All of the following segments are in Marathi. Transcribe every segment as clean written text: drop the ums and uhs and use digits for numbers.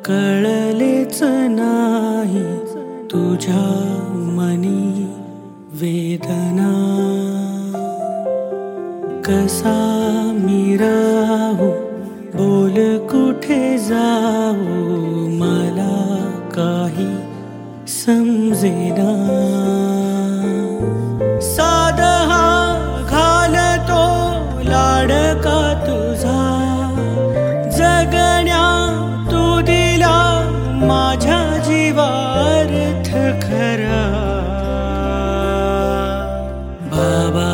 कळलेच नाही तुझ्या मनी वेदना, कसा मी राहू बोल कुठे जाऊ मला काही समजेना। साधा घालतो लाडका तुझा, जगण्या तू दिला माझ्या जीवार्थ खरा। बाबा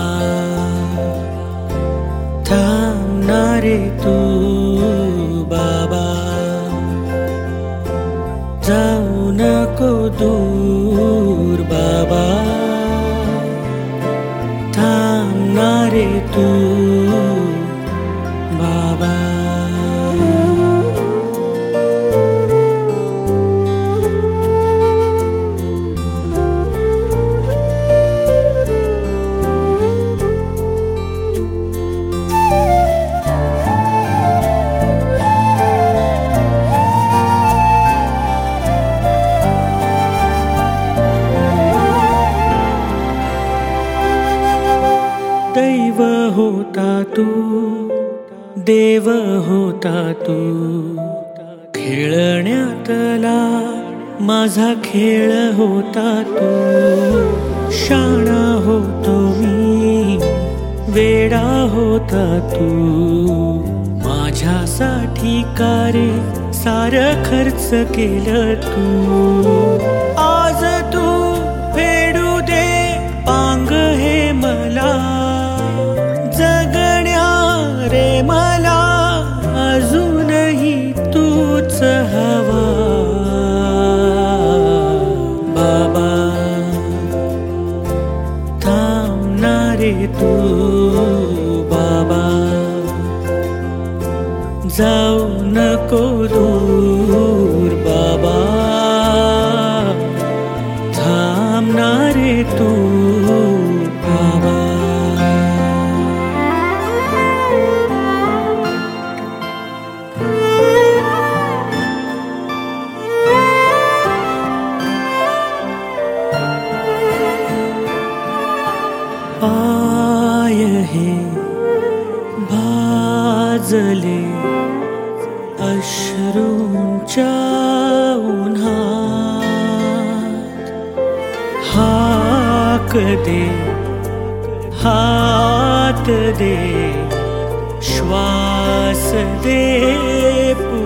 थांबणारे तू, बाबा जाऊ नको दूर, बाबा थांबणारे तू, बाबा। दैव होता तू, देव होता तू, खेळण्यातला माझा खेळ होता तू। शाणा होतो मी, वेडा होता तू, माझ्यासाठी का रे सारं खर्च केलं तू। आज तू फेडू दे पांग हे मला, जगण्या रे मला अजूनही तूच हवा। बाबा थांबणारे तू, बाबा जाऊ नको दूर, बाबा थांबणारे तू, बाबा। पाय हे भाजले अश्रूंच्या उन्हात, हाक दे हात दे श्वास दे।